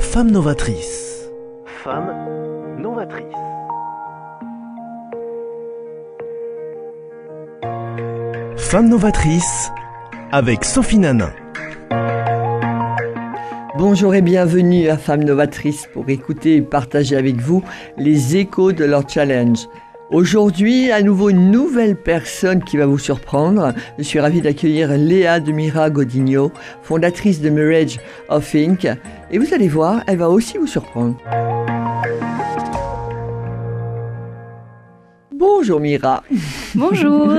Femme novatrice. Femme novatrice. Femme novatrice avec Sophie Nanin. Bonjour et bienvenue à Femmes Novatrices pour écouter et partager avec vous les échos de leur challenge. Aujourd'hui, à nouveau, une nouvelle personne qui va vous surprendre. Je suis ravie d'accueillir Léa de Mira Godinho, fondatrice de Marriage of Inc. Et vous allez voir, elle va aussi vous surprendre. Bonjour Mira. Bonjour.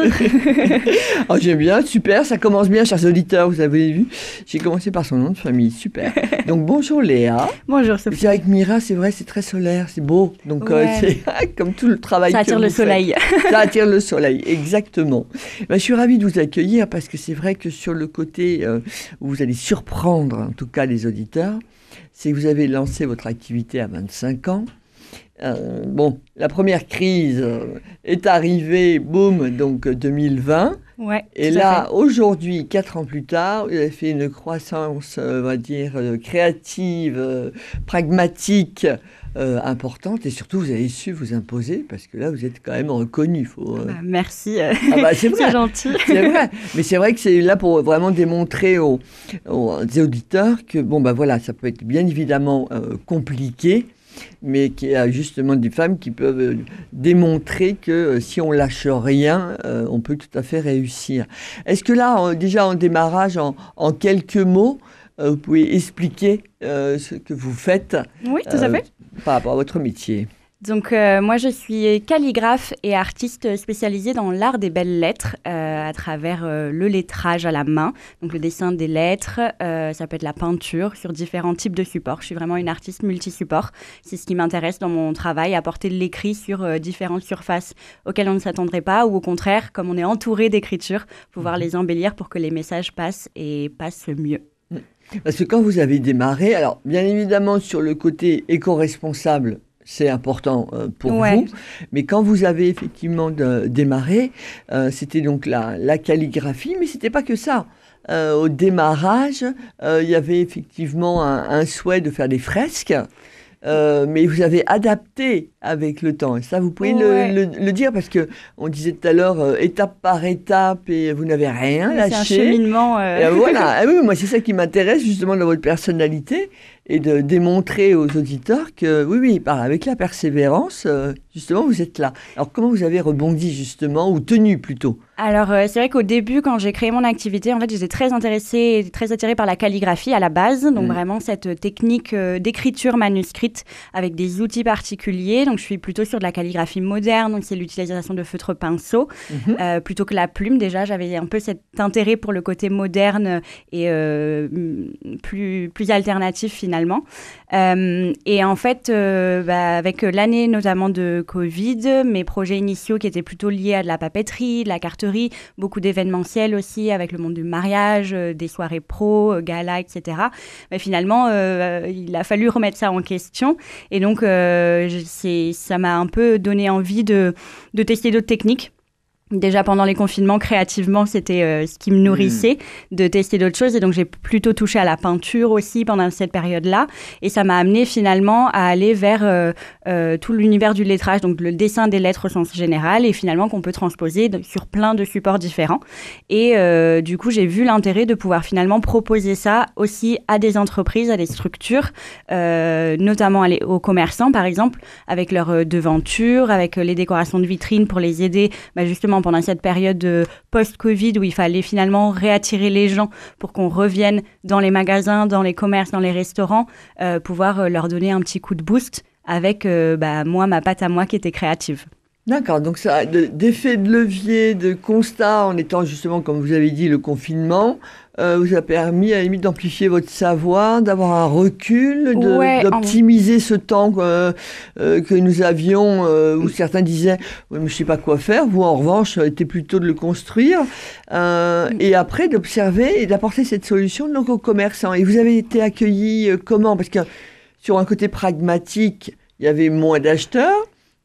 Oh, j'aime bien, super, ça commence bien, chers auditeurs, vous avez vu. J'ai commencé par son nom de famille, super. Donc bonjour Léa. Bonjour Sophie. C'est avec Mira, c'est vrai, c'est très solaire, c'est beau. Donc ouais. C'est comme tout le travail ça attire que le vous soleil. faites. Ça attire le soleil, exactement. Ben, je suis ravie de vous accueillir parce que c'est vrai que sur le côté où vous allez surprendre, en tout cas les auditeurs, c'est que vous avez lancé votre activité à 25 ans. Bon, la première crise est arrivée, boum, donc 2020. Ouais, et là, aujourd'hui, 4 ans plus tard, vous avez fait une croissance, on va dire, créative, pragmatique, importante. Et surtout, vous avez su vous imposer, parce que là, vous êtes quand même reconnu. Merci, c'est vrai. c'est gentil. C'est vrai, mais c'est vrai que c'est là pour vraiment démontrer aux auditeurs que, bon, ben voilà, ça peut être bien évidemment compliqué, mais qu'il y a justement des femmes qui peuvent démontrer que si on lâche rien, on peut tout à fait réussir. Est-ce que là, déjà en démarrage, en quelques mots, vous pouvez expliquer ce que vous faites Oui, tout à fait. Par rapport à votre métier? Donc moi je suis calligraphe et artiste spécialisée dans l'art des belles lettres à travers le lettrage à la main, donc le dessin des lettres, ça peut être la peinture sur différents types de supports. Je suis vraiment une artiste multi-support, c'est ce qui m'intéresse dans mon travail, apporter de l'écrit sur différentes surfaces auxquelles on ne s'attendrait pas, ou au contraire, comme on est entouré d'écriture, pouvoir les embellir pour que les messages passent et passent mieux. Parce que quand vous avez démarré, alors bien évidemment sur le côté éco-responsable, c'est important pour vous, mais quand vous avez effectivement démarré, c'était donc la calligraphie, mais c'était pas que ça. Au démarrage, il y avait effectivement un souhait de faire des fresques, mais vous avez adapté avec le temps. Et ça, vous pouvez le dire, parce qu'on disait tout à l'heure, étape par étape, et vous n'avez rien lâché. C'est un cheminement. Voilà. Ah oui, moi, c'est ça qui m'intéresse justement dans votre personnalité, et de démontrer aux auditeurs que, oui, avec la persévérance, justement, vous êtes là. Alors, comment vous avez rebondi, justement, ou tenu, plutôt? Alors, c'est vrai qu'au début, quand j'ai créé mon activité, en fait, j'étais très intéressée et très attirée par la calligraphie à la base. Donc, vraiment, cette technique d'écriture manuscrite avec des outils particuliers. Donc, je suis plutôt sur de la calligraphie moderne. Donc, c'est l'utilisation de feutre pinceau plutôt que la plume. Déjà, j'avais un peu cet intérêt pour le côté moderne et plus alternatif, finalement. Et en fait, avec l'année notamment de Covid, mes projets initiaux qui étaient plutôt liés à de la papeterie, de la carterie, beaucoup d'événementiels aussi avec le monde du mariage, des soirées pro, galas, etc. Mais finalement, il a fallu remettre ça en question. Et donc, ça m'a un peu donné envie de tester d'autres techniques. Déjà pendant les confinements, créativement, c'était ce qui me nourrissait, de tester d'autres choses. Et donc, j'ai plutôt touché à la peinture aussi pendant cette période-là. Et ça m'a amené finalement à aller vers tout l'univers du lettrage, donc le dessin des lettres au sens général, et finalement qu'on peut transposer sur plein de supports différents. Et du coup, j'ai vu l'intérêt de pouvoir finalement proposer ça aussi à des entreprises, à des structures, notamment aux commerçants, par exemple, avec leurs devantures, avec les décorations de vitrines pour les aider justement pendant cette période de post-Covid où il fallait finalement réattirer les gens pour qu'on revienne dans les magasins, dans les commerces, dans les restaurants, pouvoir leur donner un petit coup de boost avec ma patte à moi qui était créative. D'accord, donc ça, d'effet de levier, de constat, en étant justement, comme vous avez dit, le confinement, vous a permis à la limite d'amplifier votre savoir, d'avoir un recul, d'optimiser ce temps que nous avions, où certains disaient « oui, mais je ne sais pas quoi faire », vous en revanche, était plutôt de le construire, et après d'observer et d'apporter cette solution donc aux commerçants. Et vous avez été accueillis comment? Parce que sur un côté pragmatique, il y avait moins d'acheteurs,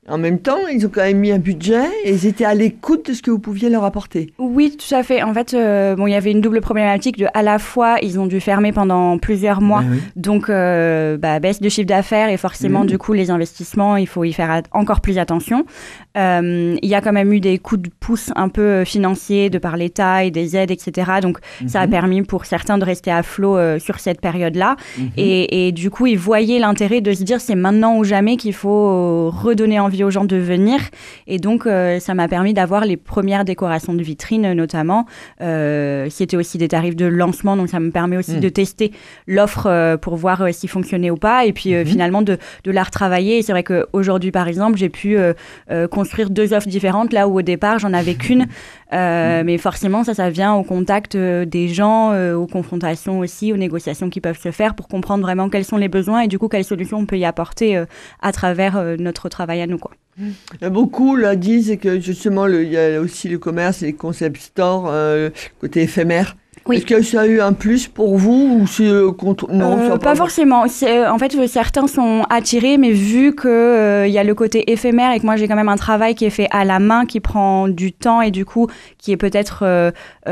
En même temps, ils ont quand même mis un budget et ils étaient à l'écoute de ce que vous pouviez leur apporter. Oui, tout à fait. En fait, il y avait une double problématique à la fois, ils ont dû fermer pendant plusieurs mois, donc baisse de chiffre d'affaires et forcément, du coup, les investissements, il faut y faire encore plus attention. Il y a quand même eu des coups de pouce un peu financiers de par l'État et des aides, etc. Donc, ça a permis pour certains de rester à flot sur cette période-là. Et du coup, ils voyaient l'intérêt de se dire, c'est maintenant ou jamais qu'il faut redonner envie aux gens de venir. Et donc, ça m'a permis d'avoir les premières décorations de vitrines, notamment. C'était aussi des tarifs de lancement, donc ça me permet aussi de tester l'offre pour voir s'il fonctionnait ou pas. Et puis, finalement, de la retravailler. Et c'est vrai qu'aujourd'hui, par exemple, j'ai pu construire 2 offres différentes, là où au départ, j'en avais qu'une. Mais forcément, ça vient au contact des gens, aux confrontations aussi, aux négociations qui peuvent se faire pour comprendre vraiment quels sont les besoins et du coup, quelles solutions on peut y apporter à travers notre travail à nous, quoi. Beaucoup là, disent que justement, il y a aussi le commerce et les concept stores, côté éphémère. Oui. Est-ce que ça a eu un plus pour vous ou c'est non, pas forcément. En fait, certains sont attirés, mais vu que y a le côté éphémère et que moi j'ai quand même un travail qui est fait à la main, qui prend du temps et du coup qui est peut-être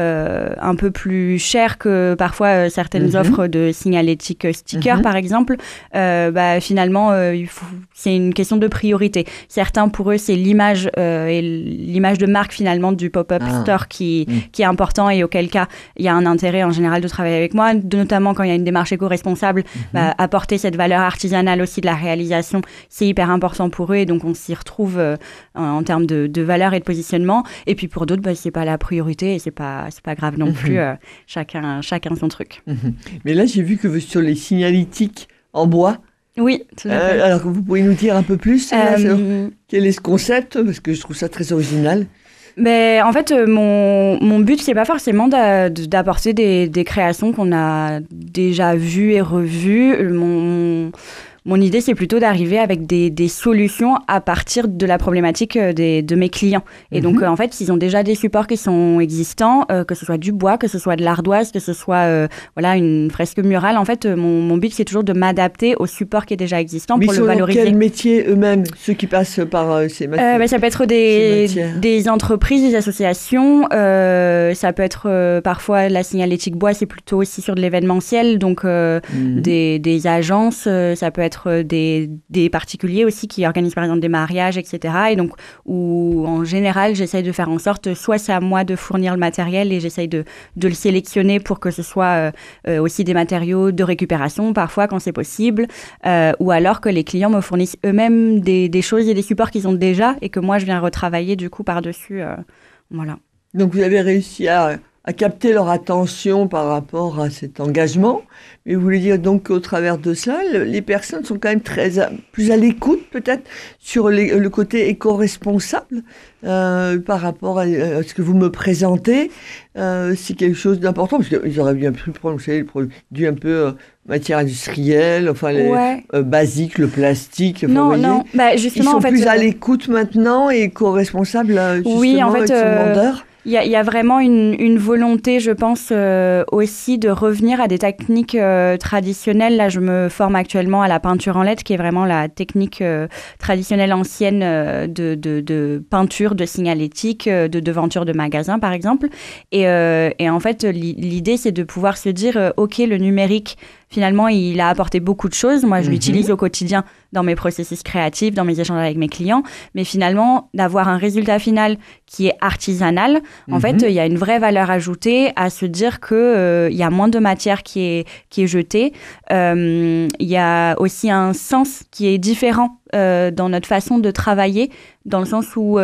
un peu plus cher que parfois certaines offres de signalétique sticker, par exemple. Finalement, c'est une question de priorité. Certains, pour eux, c'est l'image et l'image de marque finalement du pop-up store qui est important et auquel cas il y a un intérêt en général de travailler avec moi, notamment quand il y a une démarche éco-responsable, apporter cette valeur artisanale aussi de la réalisation, c'est hyper important pour eux et donc on s'y retrouve en termes de valeur et de positionnement. Et puis pour d'autres, c'est pas la priorité et c'est pas grave non plus, chacun son truc. Mais là, j'ai vu que sur les signalétiques en bois, oui, tout à fait. Alors vous pouvez nous dire un peu plus sur quel est ce concept, parce que je trouve ça très original. Mais en fait, mon but, c'est pas forcément d'apporter des créations qu'on a déjà vues et revues. Mon idée, c'est plutôt d'arriver avec des solutions à partir de la problématique de mes clients. Et donc, en fait, ils ont déjà des supports qui sont existants, que ce soit du bois, que ce soit de l'ardoise, que ce soit une fresque murale. En fait, mon but, c'est toujours de m'adapter au support qui est déjà existant pour le valoriser. Mais quel métier eux-mêmes, ceux qui passent par ces matières ça peut être des entreprises, des associations. Ça peut être parfois la signalétique bois, c'est plutôt aussi sur de l'événementiel. Donc, des agences, ça peut être des particuliers aussi qui organisent par exemple des mariages, etc. Et donc, où en général, j'essaye de faire en sorte, soit c'est à moi de fournir le matériel et j'essaye de le sélectionner pour que ce soit aussi des matériaux de récupération, parfois quand c'est possible, ou alors que les clients me fournissent eux-mêmes des choses et des supports qu'ils ont déjà et que moi, je viens retravailler du coup par-dessus. Voilà. Donc, vous avez réussi à capter leur attention par rapport à cet engagement. Mais vous voulez dire donc qu'au travers de cela, les personnes sont quand même plus à l'écoute peut-être sur le côté éco-responsable par rapport à ce que vous me présentez. C'est quelque chose d'important parce qu'ils auraient bien pu prendre les produits un peu matière industrielle, enfin les basiques, le plastique. Non. Justement, ils sont plus à l'écoute maintenant et éco-responsables justement avec son vendeur. Il y a vraiment une volonté, je pense, aussi de revenir à des techniques traditionnelles. Là, je me forme actuellement à la peinture en LED, qui est vraiment la technique traditionnelle ancienne de peinture, de signalétique, de devanture de magasins, par exemple. Et en fait, l'idée, c'est de pouvoir se dire, OK, le numérique, finalement, il a apporté beaucoup de choses. Moi, je l'utilise au quotidien dans mes processus créatifs, dans mes échanges avec mes clients. Mais finalement, d'avoir un résultat final qui est artisanal, en fait, il y a une vraie valeur ajoutée à se dire qu'il y a moins de matière qui est jetée. Il y a aussi un sens qui est différent dans notre façon de travailler, dans le sens où...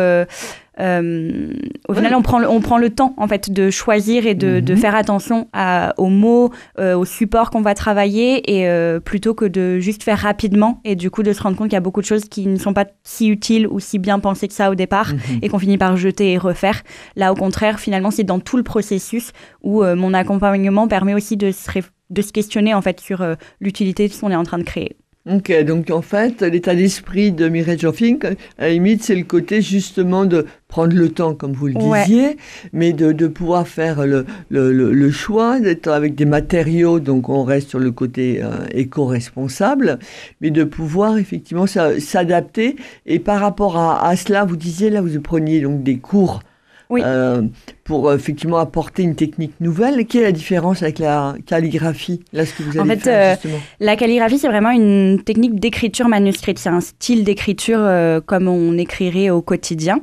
au final, on prend le temps en fait de choisir et de faire attention aux mots, aux supports qu'on va travailler et plutôt que de juste faire rapidement et du coup de se rendre compte qu'il y a beaucoup de choses qui ne sont pas si utiles ou si bien pensées que ça au départ et qu'on finit par jeter et refaire. Là, au contraire, finalement, c'est dans tout le processus où mon accompagnement permet aussi de se questionner en fait sur l'utilité de ce qu'on est en train de créer. Ok, donc en fait, l'état d'esprit de Mireille Jean-Fink, à la limite, c'est le côté justement de prendre le temps, comme vous le disiez, mais de pouvoir faire le choix d'être avec des matériaux, donc on reste sur le côté éco-responsable, mais de pouvoir effectivement s'adapter. Et par rapport à cela, vous disiez, là, vous preniez donc des cours. Oui. Pour effectivement apporter une technique nouvelle. Quelle est la différence avec la calligraphie, là, ce que vous allez faire, justement? La calligraphie, c'est vraiment une technique d'écriture manuscrite. C'est un style d'écriture comme on écrirait au quotidien.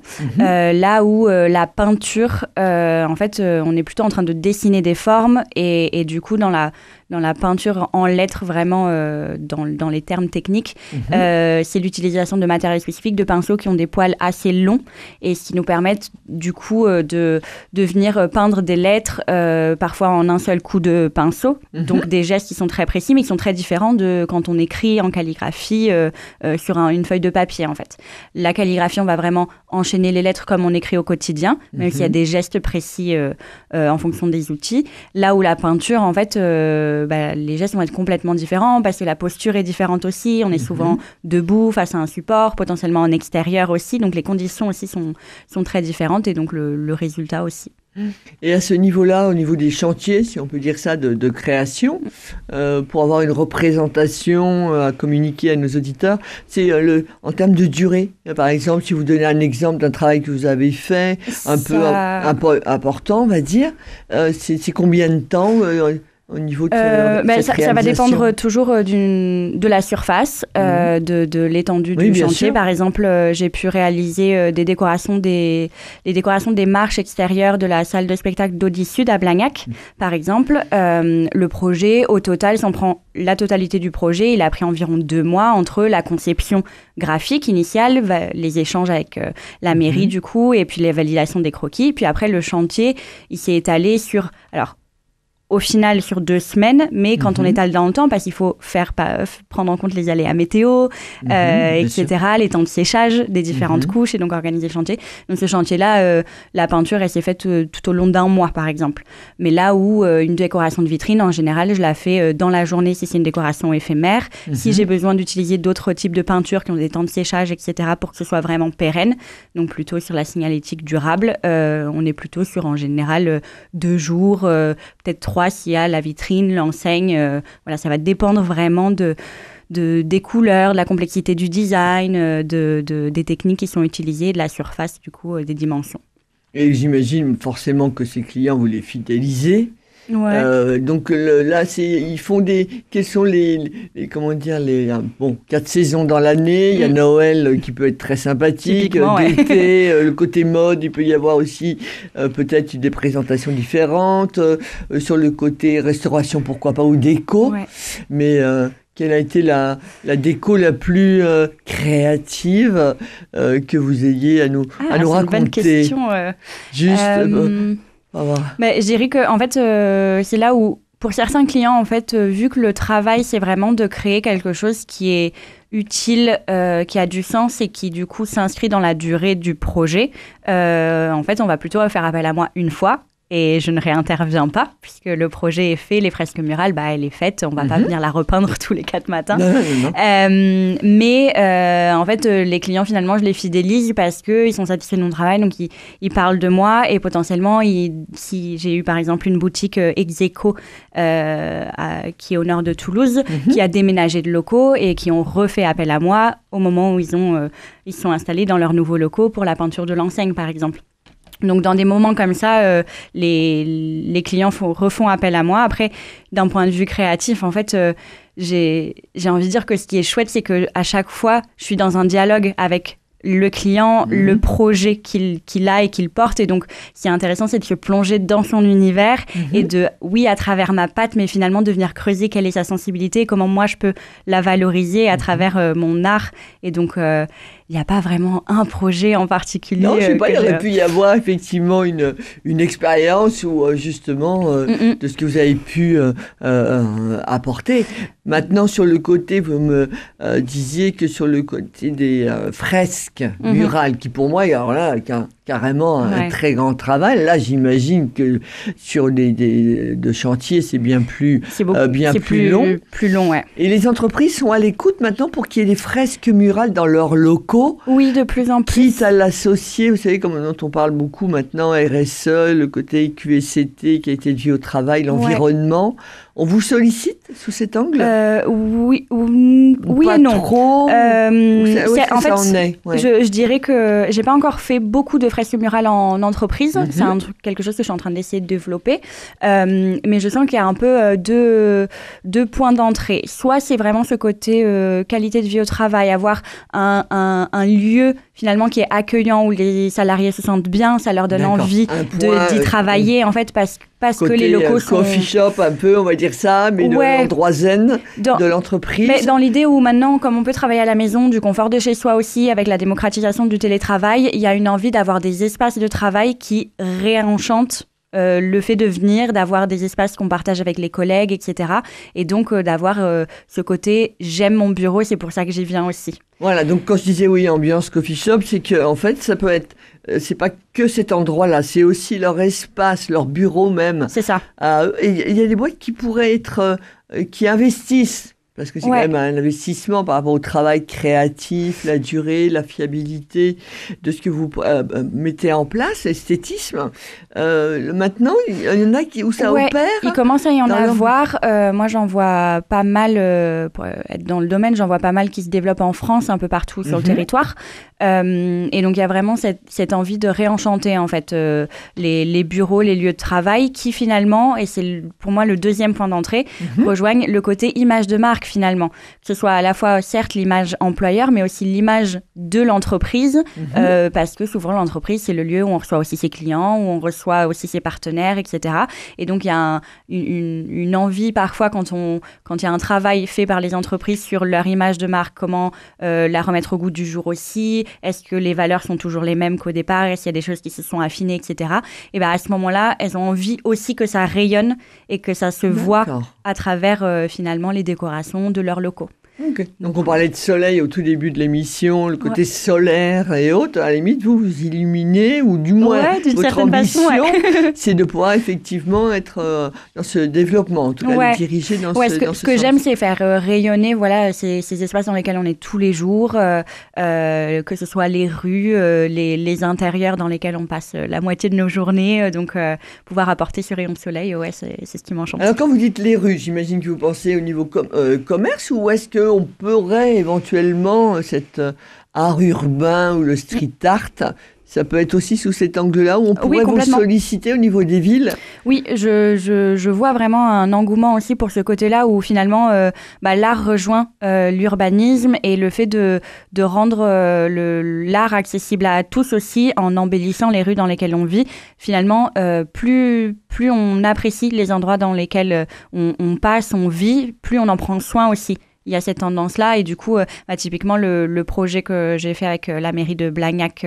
Là où la peinture, en fait, on est plutôt en train de dessiner des formes et du coup, dans la peinture en lettres, vraiment dans les termes techniques, c'est l'utilisation de matériaux spécifiques, de pinceaux qui ont des poils assez longs et qui nous permettent du coup de venir peindre des lettres parfois en un seul coup de pinceau. Donc des gestes qui sont très précis mais qui sont très différents de quand on écrit en calligraphie sur une feuille de papier en fait. La calligraphie, on va vraiment enchaîner les lettres comme on écrit au quotidien, même s'il y a des gestes précis en fonction des outils. Là où la peinture, en fait, les gestes vont être complètement différents parce que la posture est différente aussi. On est souvent debout face à un support, potentiellement en extérieur aussi. Donc les conditions aussi sont très différentes et donc le résultat aussi. Et à ce niveau-là, au niveau des chantiers, si on peut dire ça, de création, pour avoir une représentation à communiquer à nos auditeurs, c'est en termes de durée. Par exemple, si vous donnez un exemple d'un travail que vous avez fait, un peu important, on va dire, c'est combien de temps au niveau de ça va dépendre toujours de la surface, de l'étendue du chantier. Sûr. Par exemple, j'ai pu réaliser les décorations des marches extérieures de la salle de spectacle d'Audi Sud à Blagnac, par exemple. Le projet, au total, si on prend la totalité du projet, il a pris environ 2 mois entre la conception graphique initiale, les échanges avec la mairie du coup, et puis les validations des croquis. Puis après, le chantier, il s'est étalé sur... au final sur 2 semaines, mais quand on étale dans le temps, parce qu'il faut prendre en compte les aléas météo, etc., les temps de séchage des différentes couches, et donc organiser le chantier. Donc ce chantier-là, la peinture, elle s'est faite tout au long d'1 mois, par exemple. Mais là où une décoration de vitrine, en général, je la fais dans la journée si c'est une décoration éphémère. Si j'ai besoin d'utiliser d'autres types de peintures qui ont des temps de séchage, etc., pour que ce soit vraiment pérenne, donc plutôt sur la signalétique durable, on est plutôt sur, en général, 2 jours, peut-être 3 s'il y a la vitrine, l'enseigne. Ça va dépendre vraiment des couleurs, de la complexité du design, des techniques qui sont utilisées, de la surface, du coup, des dimensions. Et j'imagine forcément que ces clients, vous les fidélisez. Ouais. Donc là, ils font quels sont les 4 saisons dans l'année. Il y a Noël qui peut être très sympathique, l'été, le côté mode, il peut y avoir aussi peut-être des présentations différentes. Sur le côté restauration, pourquoi pas, ou déco. Ouais. Mais quelle a été la déco la plus créative que vous ayez à nous raconter? C'est une bonne question. Juste... je dirais que en fait, c'est là où, pour certains clients, en fait, vu que le travail, c'est vraiment de créer quelque chose qui est utile, qui a du sens et qui, du coup, s'inscrit dans la durée du projet, en fait, on va plutôt faire appel à moi une fois. Et je ne réinterviens pas, puisque le projet est fait, les fresques murales, elle est faite, on ne va pas venir la repeindre tous les 4 matins. Non. Mais en fait, les clients, finalement, je les fidélise parce qu'ils sont satisfaits de mon travail, donc ils parlent de moi, et potentiellement, si j'ai eu par exemple une boutique Execo qui est au nord de Toulouse, qui a déménagé de locaux et qui ont refait appel à moi au moment où ils sont installés dans leurs nouveaux locaux pour la peinture de l'enseigne, par exemple. Donc, dans des moments comme ça, les clients refont appel à moi. Après, d'un point de vue créatif, en fait, j'ai envie de dire que ce qui est chouette, c'est qu'à chaque fois, je suis dans un dialogue avec le client, le projet qu'il a et qu'il porte. Et donc, ce qui est intéressant, c'est de se plonger dans son univers et à travers ma patte, mais finalement de venir creuser quelle est sa sensibilité et comment moi, je peux la valoriser à travers mon art. Et donc, n'y a pas vraiment un projet en particulier. Non, je sais pas, il aurait pu y avoir effectivement une expérience ou justement de ce que vous avez pu apporter. Maintenant, sur le côté, vous me disiez que sur le côté des fresques murales, qui pour moi, alors là, carrément un très grand travail. Là, j'imagine que sur de chantiers, c'est bien plus long. Plus long, ouais. Et les entreprises sont à l'écoute maintenant pour qu'il y ait des fresques murales dans leurs locaux. Oui, de plus en plus. Quitte à l'associer, vous savez, comme dont on parle beaucoup maintenant, RSE, le côté QSCT, qualité de vie au travail, l'environnement. Ouais. On vous sollicite sous cet angle ? Oui et non. Trop. En fait, je dirais que j'ai pas encore fait beaucoup de fresques murales en entreprise. C'est quelque chose que je suis en train d'essayer de développer. Mais je sens qu'il y a un peu deux points d'entrée. Soit c'est vraiment ce côté qualité de vie au travail, avoir un lieu finalement qui est accueillant où les salariés se sentent bien, ça leur donne envie d'y travailler en fait parce que les locaux sont... coffee shop un peu, on va dire ça, mais l'endroit zen de l'entreprise. Mais dans l'idée où maintenant, comme on peut travailler à la maison, du confort de chez soi aussi, avec la démocratisation du télétravail, il y a une envie d'avoir des espaces de travail qui réenchantent le fait de venir, d'avoir des espaces qu'on partage avec les collègues, etc. Et donc d'avoir ce côté « j'aime mon bureau », c'est pour ça que j'y viens aussi. Voilà, donc quand je disais oui, ambiance coffee shop, c'est que en fait, ça peut être, c'est pas que cet endroit-là, c'est aussi leur espace, leur bureau même. C'est ça. Et il y a des boîtes qui pourraient être, qui investissent. Parce que c'est quand même un investissement par rapport au travail créatif, la durée, la fiabilité de ce que vous mettez en place, l'esthétisme. Maintenant, il y en a où ça opère. Il commence à y en avoir. Moi, j'en vois pas mal, pour être dans le domaine, j'en vois pas mal qui se développent en France, un peu partout sur le territoire. Et donc, il y a vraiment cette envie de réenchanter, en fait, les bureaux, les lieux de travail qui, finalement, et c'est pour moi le deuxième point d'entrée, rejoignent le côté image de marque, finalement. Que ce soit à la fois, certes, l'image employeur, mais aussi l'image de l'entreprise, parce que souvent, l'entreprise, c'est le lieu où on reçoit aussi ses clients, où on reçoit aussi ses partenaires, etc. Et donc, il y a une envie, parfois, quand il y a un travail fait par les entreprises sur leur image de marque, comment la remettre au goût du jour aussi, est-ce que les valeurs sont toujours les mêmes qu'au départ, est-ce qu'il y a des choses qui se sont affinées, etc. Et bien, à ce moment-là, elles ont envie aussi que ça rayonne et que ça se voit à travers, finalement, les décorations de leurs locaux. Okay. Donc on parlait de soleil au tout début de l'émission, le côté solaire et autres. À la limite, vous illuminez, ou du moins votre ambition, c'est de pouvoir effectivement être dans ce développement, en tout cas de diriger dans ce sens. Ce que j'aime, c'est faire rayonner ces espaces dans lesquels on est tous les jours, que ce soit les rues, les intérieurs dans lesquels on passe la moitié de nos journées. Donc pouvoir apporter ce rayon de soleil, c'est ce qui m'enchante. Alors quand vous dites les rues, j'imagine que vous pensez au niveau commerce, ou est-ce que on pourrait éventuellement cet art urbain ou le street art, ça peut être aussi sous cet angle-là où on pourrait vous solliciter au niveau des villes ? Oui, je vois vraiment un engouement aussi pour ce côté-là où finalement l'art rejoint l'urbanisme et le fait de rendre l'art accessible à tous aussi en embellissant les rues dans lesquelles on vit. Finalement, plus on apprécie les endroits dans lesquels on passe, on vit, plus on en prend soin aussi. Il y a cette tendance-là et du coup, typiquement, le projet que j'ai fait avec la mairie de Blagnac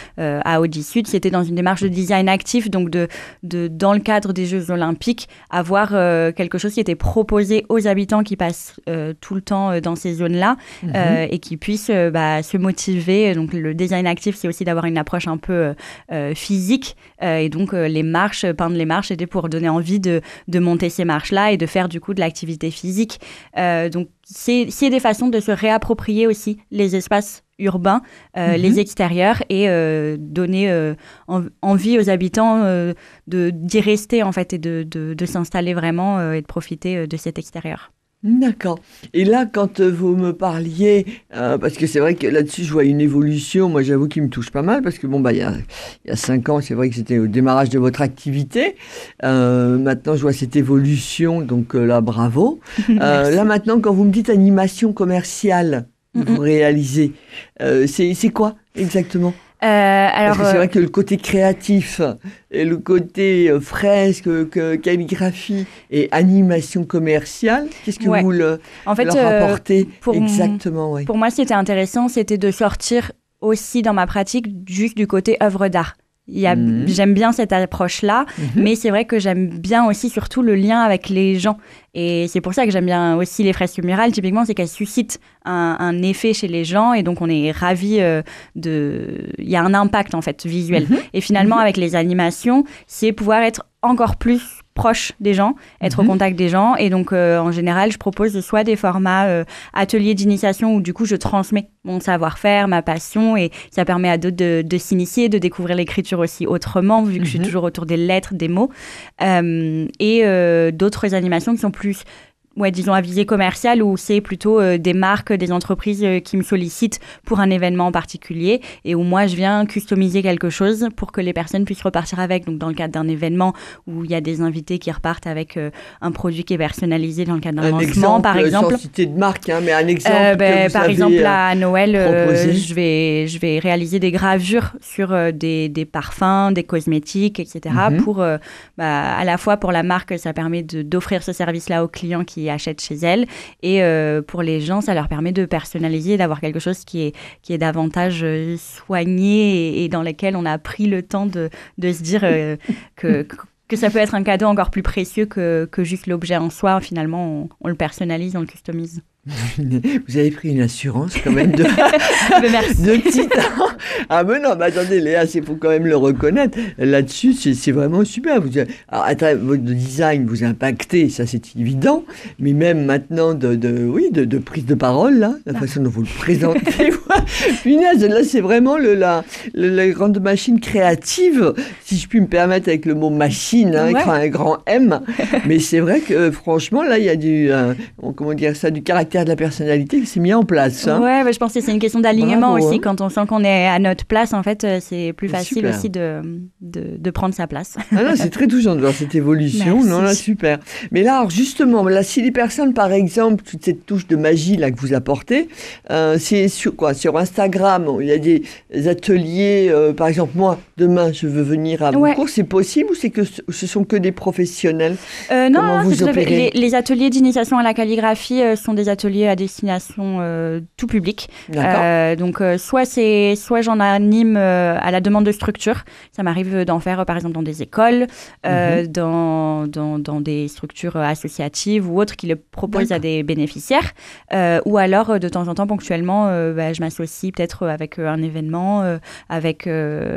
à Audi-Sud, c'était dans une démarche de design actif, donc dans le cadre des Jeux Olympiques, avoir quelque chose qui était proposé aux habitants qui passent tout le temps dans ces zones-là et qui puissent se motiver. Donc le design actif, c'est aussi d'avoir une approche un peu physique et donc peindre les marches, c'était pour donner envie de monter ces marches-là et de faire du coup de l'activité physique. Donc c'est des façons de se réapproprier aussi les espaces urbains, les extérieurs et donner envie aux habitants d'y rester en fait et de s'installer vraiment et de profiter de cet extérieur. D'accord. Et là, quand vous me parliez, parce que c'est vrai que là-dessus, je vois une évolution, moi j'avoue qu'il me touche pas mal, parce que il y a 5 ans, c'est vrai que c'était au démarrage de votre activité. Maintenant, je vois cette évolution, donc là, bravo. Là, maintenant, quand vous me dites animation commerciale, vous réalisez, c'est quoi exactement ? Parce que c'est vrai que le côté créatif et le côté fresque, calligraphie et animation commerciale, qu'est-ce que vous leur apportez exactement ? Pour moi, ce qui était intéressant, c'était de sortir aussi dans ma pratique juste du côté œuvre d'art. J'aime bien cette approche-là, mais c'est vrai que j'aime bien aussi surtout le lien avec les gens. Et c'est pour ça que j'aime bien aussi les fresques murales, typiquement, c'est qu'elles suscitent un effet chez les gens et donc on est ravis il y a un impact en fait visuel. Et finalement, avec les animations, c'est pouvoir être encore plus proche des gens, être au contact des gens. Et donc, en général, je propose soit des formats ateliers d'initiation où du coup, je transmets mon savoir-faire, ma passion et ça permet à d'autres de s'initier, de découvrir l'écriture aussi autrement, vu que je suis toujours autour des lettres, des mots. Et d'autres animations qui sont plus disons à visée commerciale où c'est plutôt des marques, des entreprises qui me sollicitent pour un événement en particulier et où moi je viens customiser quelque chose pour que les personnes puissent repartir avec. Donc dans le cadre d'un événement où il y a des invités qui repartent avec un produit qui est personnalisé dans le cadre d'un lancement, par exemple. Sans citer de marque, mais un exemple que vous par avez exemple à Noël, je vais réaliser des gravures sur des parfums, des cosmétiques, etc. Pour à la fois pour la marque, ça permet d'offrir ce service-là aux clients qui achètent chez elle et pour les gens ça leur permet de personnaliser, d'avoir quelque chose qui est davantage soigné et dans lequel on a pris le temps de se dire que ça peut être un cadeau encore plus précieux que juste l'objet en soi. Finalement on le personnalise, on le customise. Vous avez pris une assurance quand même de titre. Ah mais non, mais attendez Léa, il faut quand même le reconnaître. Là-dessus, c'est vraiment super. Votre design vous a impacté, ça c'est évident, mais même maintenant de prise de parole, là, la façon dont vous le présentez. Punaise, là c'est vraiment la grande machine créative, si je puis me permettre avec le mot machine, un grand M. Mais c'est vrai que franchement, là il y a du caractère de la personnalité qui s'est mis en place. Ouais, je pense que c'est une question d'alignement aussi. Quand on sent qu'on est à notre place, en fait, c'est plus facile aussi de prendre sa place. Ah non, c'est très touchant de voir cette évolution. Merci. Non, là, super. Mais là, alors, justement, là, si les personnes, par exemple, toute cette touche de magie là que vous apportez, c'est sur quoi? Sur Instagram, il y a des ateliers. Par exemple, moi, demain, je veux venir à vos cours. C'est possible ou ce sont que des professionnels? Non, vous opérez? Les ateliers d'initiation à la calligraphie sont des ateliers à destination tout public. Donc, soit j'en anime à la demande de structures. Ça m'arrive d'en faire, par exemple, dans des écoles, dans des structures associatives ou autres qui le proposent à des bénéficiaires. Ou alors, de temps en temps, ponctuellement, je m'associe peut-être avec un événement, avec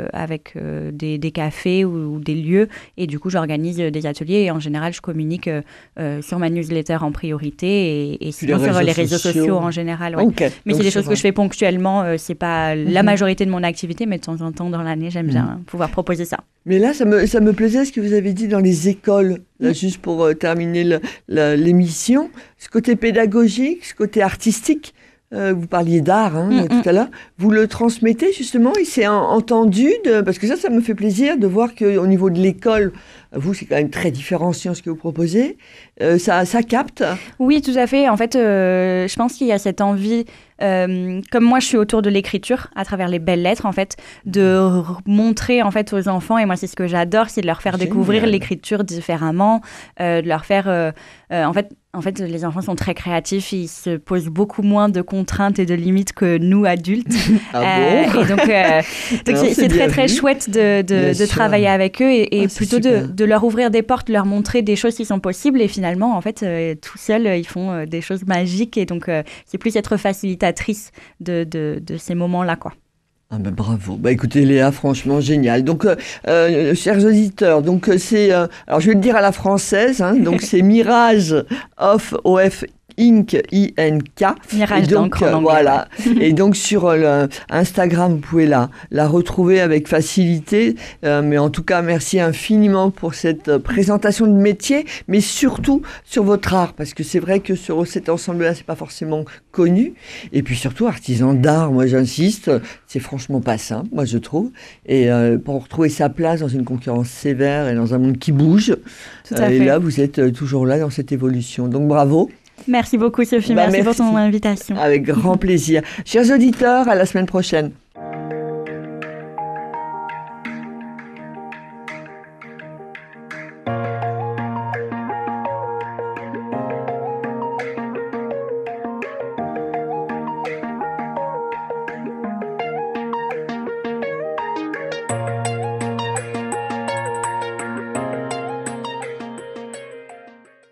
des cafés ou des lieux. Et du coup, j'organise des ateliers. Et en général, je communique sur ma newsletter en priorité et sinon sur les réseaux sociaux en général. Mais c'est des choses que je fais ponctuellement. C'est pas la majorité de mon activité, mais de temps en temps dans l'année, j'aime bien pouvoir proposer ça. Mais là, ça me plaisait ce que vous avez dit dans les écoles, là, juste pour terminer l'émission. Ce côté pédagogique, ce côté artistique. Vous parliez d'art tout à l'heure. Vous le transmettez justement et c'est entendu parce que ça me fait plaisir de voir qu'au niveau de l'école, vous, c'est quand même très différenciant ce que vous proposez. Ça capte. Oui, tout à fait. En fait, je pense qu'il y a cette envie, comme moi, je suis autour de l'écriture à travers les belles lettres, en fait, de montrer en fait aux enfants. Et moi, c'est ce que j'adore, c'est de leur faire découvrir l'écriture différemment, de leur faire. En fait, les enfants sont très créatifs. Ils se posent beaucoup moins de contraintes et de limites que nous adultes. Et donc, c'est très très chouette de travailler avec eux et plutôt de leur ouvrir des portes, leur montrer des choses qui sont possibles. Et finalement, en fait, tout seuls, ils font des choses magiques. Et donc, c'est plus être facilitatrice de ces moments-là, quoi. Ah ben bravo. Écoutez Léa, franchement génial. Donc chers auditeurs, donc c'est alors je vais le dire à la française donc c'est Mirage of OF Inc. Mirage d'encre en anglais. Voilà. Et donc sur Instagram, vous pouvez la retrouver avec facilité. Mais en tout cas, merci infiniment pour cette présentation de métier, mais surtout sur votre art, parce que c'est vrai que sur cet ensemble-là, c'est pas forcément connu. Et puis surtout, artisan d'art, moi j'insiste, c'est franchement pas simple, moi je trouve. Et pour retrouver sa place dans une concurrence sévère et dans un monde qui bouge, et là, vous êtes toujours là dans cette évolution. Donc bravo. Merci beaucoup Sophie, merci pour ton invitation. Avec grand plaisir. Chers auditeurs, à la semaine prochaine.